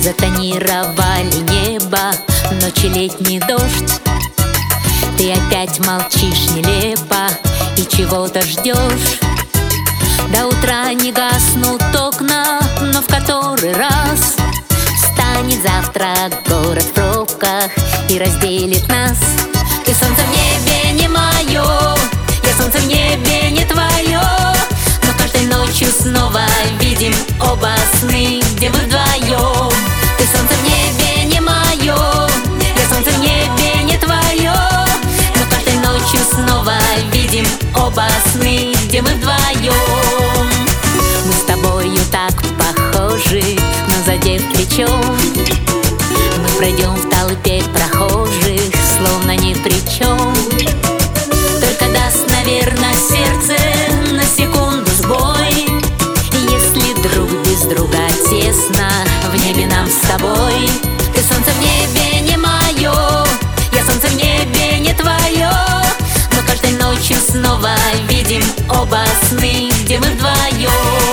Затонировали небо, ночи летний дождь. Ты опять молчишь нелепо и чего-то ждешь. До утра не гаснут окна, но в который раз встанет завтра город в пробках и разделит нас. Ты солнце в небе не мое, я солнце в небе не твое, но каждой ночью снова видим оба сны, где мы вдвоем. Ты солнце в небе не мое, я солнце в небе не твое, но каждой ночью снова видим оба сны, где мы вдвоем. Мы с тобою так похожи, но задев плечом мы пройдем в толпе прохожих, словно ни при чем. Только даст, наверное, сердце на секунду сбой, если друг без друга тесно в небе нам с тобой. Ты солнце в небе не мое, я солнце в небе не твое, но каждой ночью снова видим оба сны, где мы вдвоем.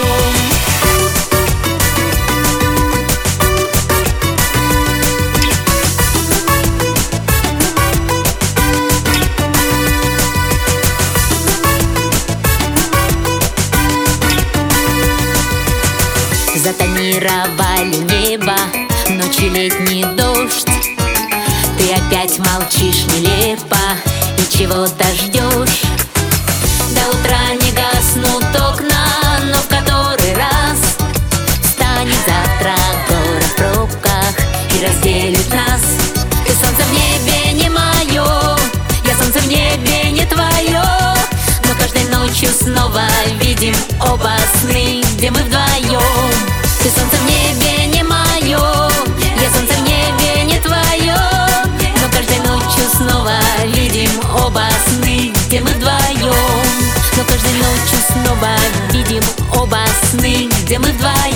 Затонировали небо, ночи летний дождь. Ты опять молчишь нелепо и чего-то ждешь. До утра не гаснут окна, но в который раз встанет завтра город в пробках и разделит нас. Ты солнце в небе не мое, я солнце в небе не твое, но каждой ночью снова видим оба сны, где мы вдвоем. Ты солнце в небе не мое, я солнце в небе не твое, но каждой ночью снова видим оба сны, где мы вдвоем. Но каждой ночью снова видим оба сны, где мы вдвоем.